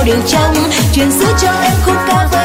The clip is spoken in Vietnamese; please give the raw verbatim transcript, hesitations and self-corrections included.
theo điều trong truyền xứ cho em khúc ca với